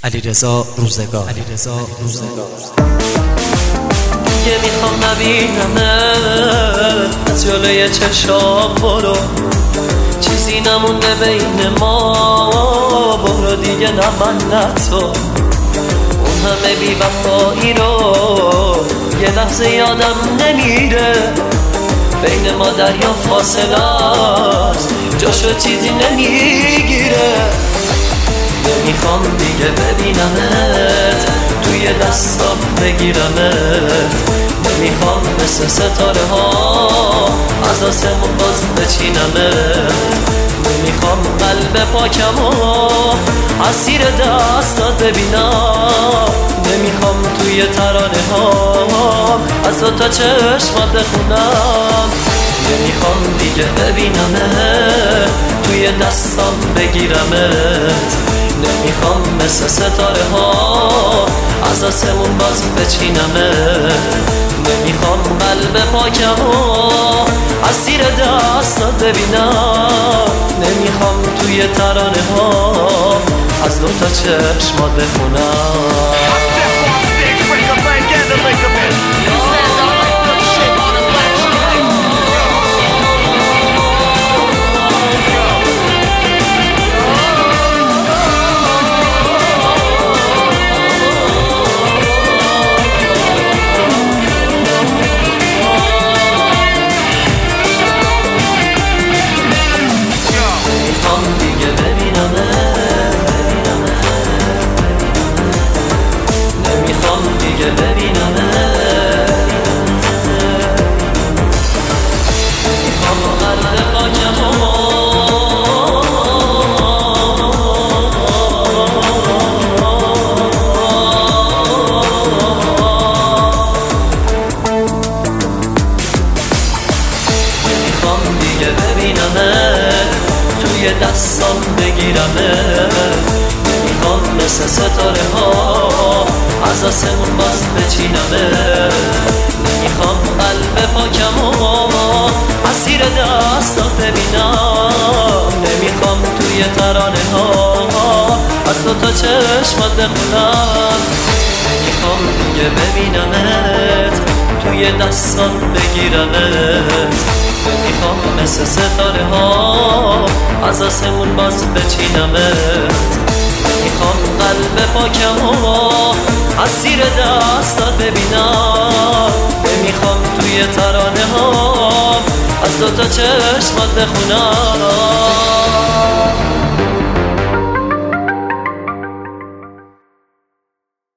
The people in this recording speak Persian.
علیرضا روزگار. دیگه میخوام نبینمت از جلوی چشام، برو چیزی نمونده بین ما، برو دیگه نه من نه تو. اون همه بی‌وفایی رو یه لحظه یادم نمیره، بین ما دریا فاصله است، جاشو چیزی نمیگیره. نمیخوام دیگه ببینمت توی دستام بگیرمت، نمیخوام مثل ستاره ها از آسمون باز بچینمت، نمیخوام قلب پاکمو اسیر دستات ببینم، نمیخوام توی ترانه ها از دوتا چشمات بخونم، نمیخوام دیگه ببینمت توی دستام بگیرمت، نمیخوام مثل ستاره ها از آسمون باز بچینمت، نمیخوام قلب پاکمو اسیر دستات ببینم، نمیخوام توی ترانه ها از دوتا چشمات بخونم. توی دستام بگیرمت، نمیخوام مثل ستاره ها از آسمون باز بچینمت، نمیخوام قلب پاکمو اسیر دستات ببینم، نمیخوام توی ترانه ها از دوتا چشمات بخونم، نمیخوام دیگه ببینمت توی دستام بگیرمت، نمیخوام مثل ستاره ها از آسمون باز بچینمت، نمیخوام قلب پاکمو اسیر دستات ببینم، نمیخوام توی ترانه ها از دوتا چشمات بخونم.